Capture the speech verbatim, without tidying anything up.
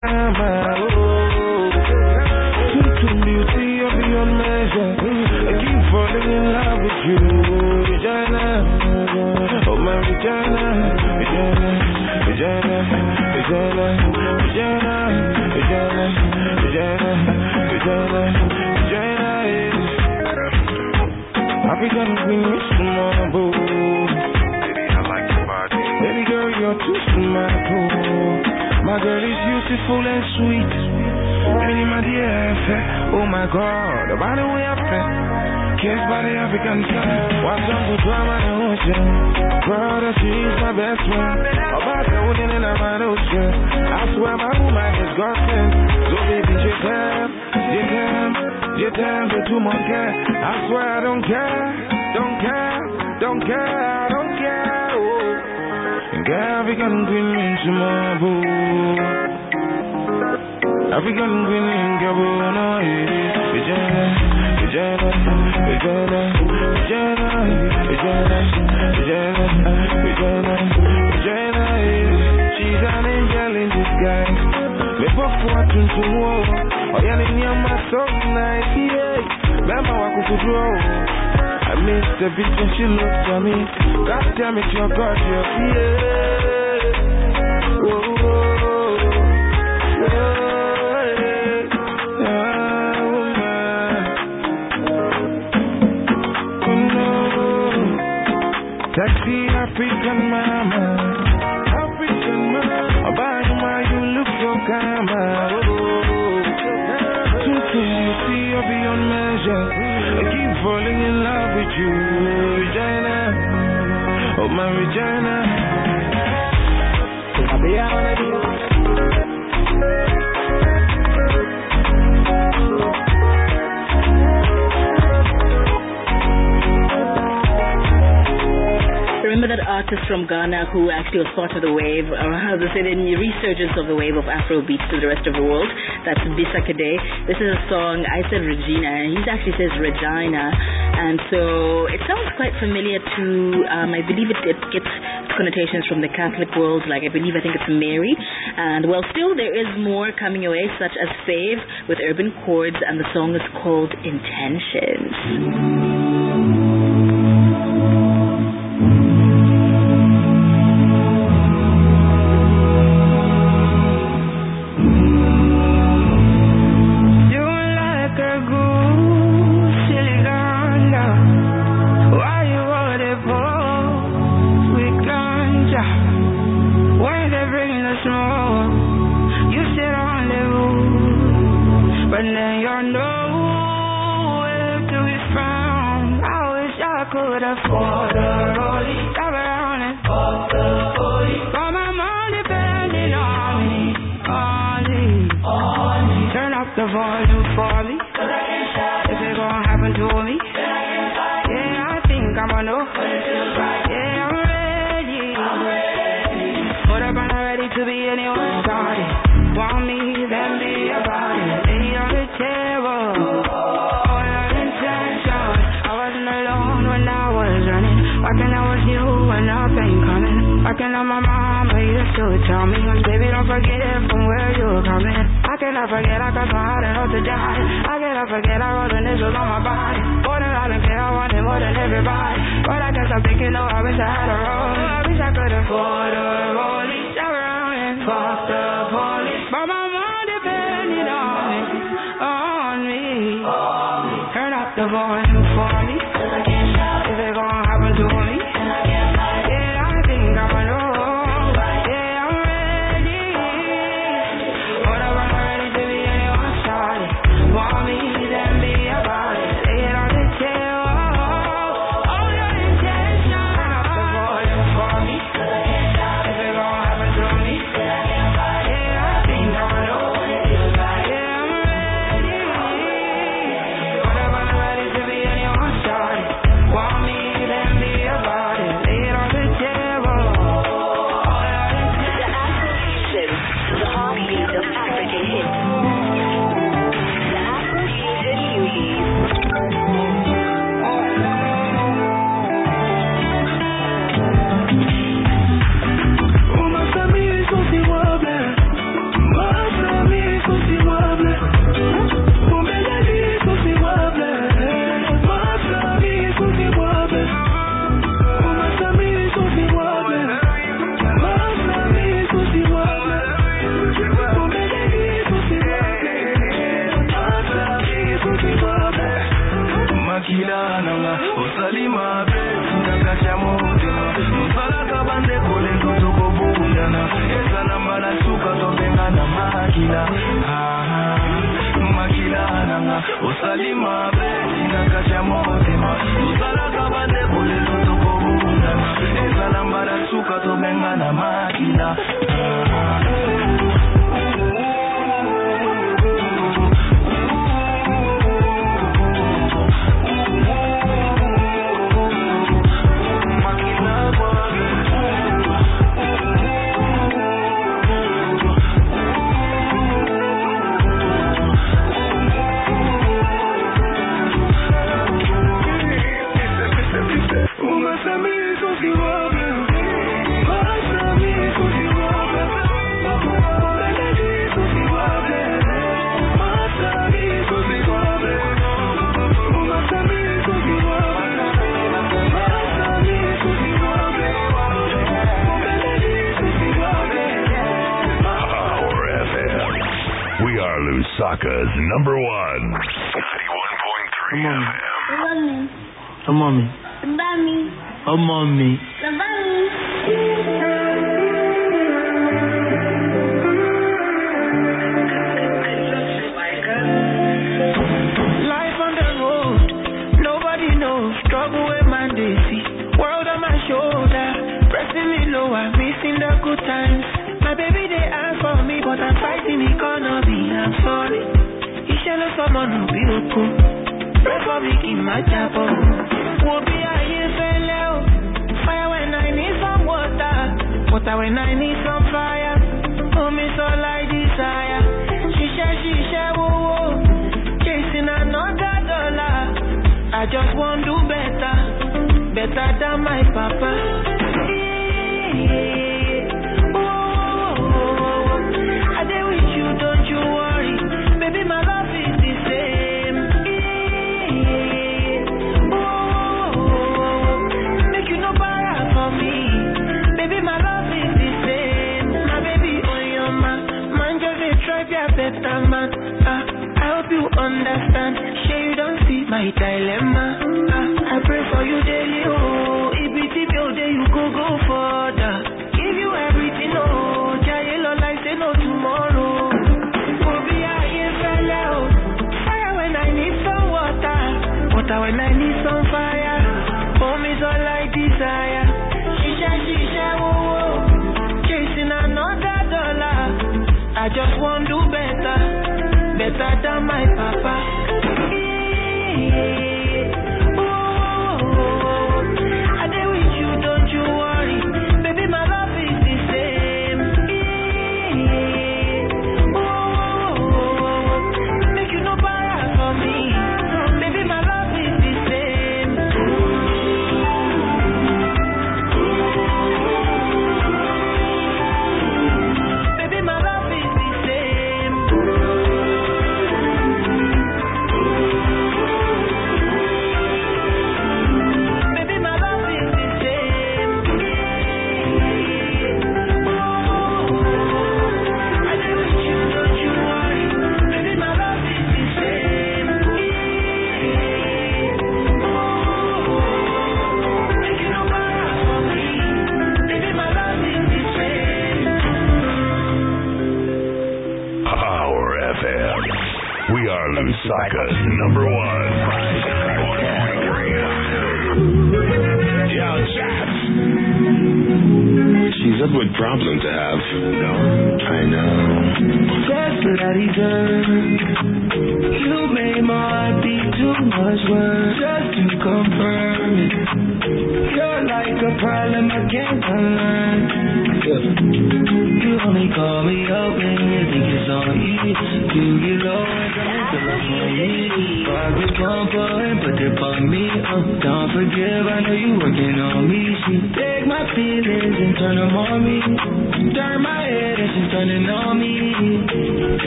African queen, Miss Marble. Baby, I like your body. Baby girl, you're too smart. My girl is beautiful and sweet. Really, my dear, oh my God, about the way I feel. Kissed by the African sun. What's up with drama and ocean? Proud that she's my best friend. About the winning in my ocean. I swear my woman is God sent. So baby, you can, you can, you can be too much care. I swear I don't care, don't care, don't care, I don't care. Oh, girl, African queen into my boo. African queen in Gabon, no, Vijana, Vijana, Vijana, Vijana, Vijana, Vijana, Vijana, Vijana. She's an angel in disguise. Me both want to war. Oh, yeah, in your my so nice, yeah. Mama, I could draw. I miss the bitch when she looked at me. God damn it, you're gorgeous, yeah. Oh, oh, oh. Sexy African mama, African mama. About my you look so calm. Oh, too soon you see you're beyond measure. I keep falling in love with you, Regina. Oh my Regina. Remember that artist from Ghana who actually was part of the wave, or how they said, in the resurgence of the wave of Afrobeats to the rest of the world? That's Bisa Kade. This is a song, I said Regina, and he actually says Regina. And so it sounds quite familiar to, um, I believe it, it gets connotations from the Catholic world, like I believe, I think it's Mary. And well, still there is more coming your way, such as Fave with Urban Chords, and the song is called Intentions. Could afford a rollie, drive around and fuck the police. But my mom depending on me, on me, on me. Turn up the volume for me, cause I can't shout if it gon' happen to me. Yeah, I think I'ma know. Yeah, I'm ready. I'm ready. But I'm not ready to be anyone's party. Want me, then be about it. Lay on the table. Walking out with you and nothing coming. Walking on my mama used to tell me, baby, don't forget it from where you're coming. I cannot forget I got so hard enough to die. I cannot forget I wrote initials on my body. More than I don't care, I want it more than everybody. But I guess I'm thinking, oh, I wish I had a roll. I wish I could afford a rollie. Drive around and fuck the police. But my mom depended on me, on me. Turn up the volume for me. Is it gonna happen to me? Yeah, I think I'ma know. Yeah, I'm ready. But I'm not ready to be anyone's shawty. Want me, then be about it. Lay it on the table. All your intentions. Turn up the volume for me. Is it gonna happen to me? Yeah, I think I'ma know. Yeah, I'm ready. But I'm not ready to be makila ah makila nanga osalima beti nakacha motema usala kabande kule toko bundana ezala mbara suka to menga na makila Lusaka's number one. ninety-one point three F M. Oh, mommy. Mommy. Oh, mommy. Mommy. Life on the road, nobody knows. Struggle with man, they see. World on my shoulder, pressing me lower, missing the good times. My baby, they ask for me, but I'm fighting economy. I'm sorry. You shall have someone who be okay. Pray for me in my chapel. Will be a year fellow. Fire when I need some water. Water when I need some fire. Oh, me so like desire. She share, she share, whoa, whoa. Chasing another dollar. I just want to do better. Better than my papa. Yeah. Understand, sure you don't see my dilemma. uh, I pray for you daily, oh. If it's if your day you go go further. Give you everything, oh. Jayelo like say no tomorrow. Go be a year fellow. Fire when I need some water. Water when I need some fire. Home is all I desire. Shisha, shisha, whoa, whoa. Chasing another dollar. I just want to do better. Better than my papa. Yeah. Oh, I dey with you, don't you worry. Baby, my love is the same. Yeah. Oh, make you no para for me. Baby, my love is the same. Baby, my love is the same. Lusaka's number one. Yo, Chaps. She's a good problem to have. No, I know. That's what I deserve. You made my heart beat too much work just to confirm it. You're like a problem I can't unlearn. You only call me up when you think it's on easy. You get low and come into love for me. Rock the bumper and put it on me. Uh, don't forgive, I know you working on me. She take my feelings and turn them on me. Turn my head and she's turning on me.